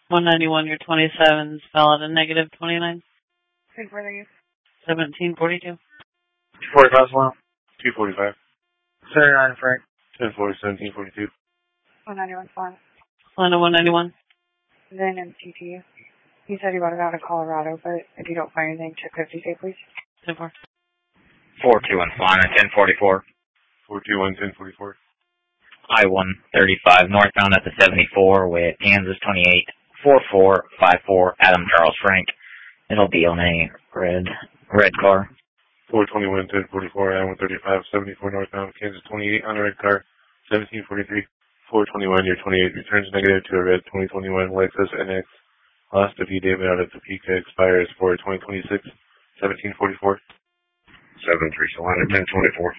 191, your 27's valid and negative 29. Good for you. 1742. 245 Sloan. 245. 79 Frank. 1040, 1742. 191 Farm. Splenda 191. Then MTT. You said you bought it out of Colorado, but if you don't find anything, check 50 State, please. 10-4. 421 Flying 1044. 421, 1044. I-135 northbound at the 74 with Kansas 28 4454 Adam Charles Frank. It'll be on a red car. 421, 1044, I-135, 74 northbound, Kansas 28 on a red car, 1743. 421, your 28 returns negative to a red 2021 Lexus NX. Lost of David out of Topeka expires for 2026, 1744. 73 Solana 1024.